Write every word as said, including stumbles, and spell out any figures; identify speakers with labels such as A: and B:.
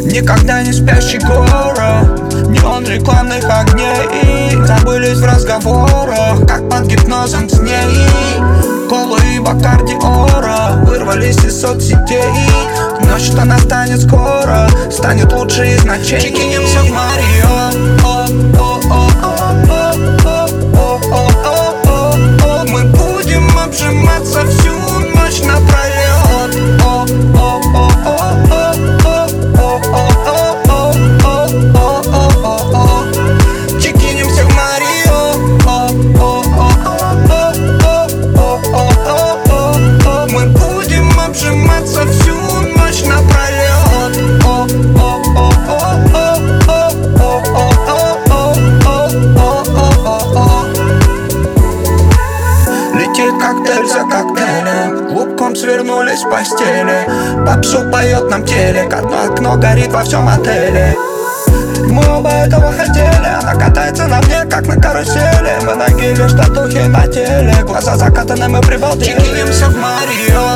A: Никогда не спящий город, неон рекламных огней. Забылись в разговорах, как под гипнозом сней. Колы и Бакарди Ора вырвались из соцсетей. Ночь-то настанет скоро, станет лучше из ночей. Чекинемся в Марио. Мы будем обжиматься всю ночь напролет. Чекинемся в Марио. Мы будем обжиматься всю ночь напролет. Летит коктейль за коктейлем, клубком свернулись в постели. Попсу поет нам телек, одно окно горит во всем отеле. Мы оба этого хотели, она катается на мне, как на карусели. Мы на геле, в татухе на теле, глаза закатаны, мы прибалдели. Чекинемся в Марио.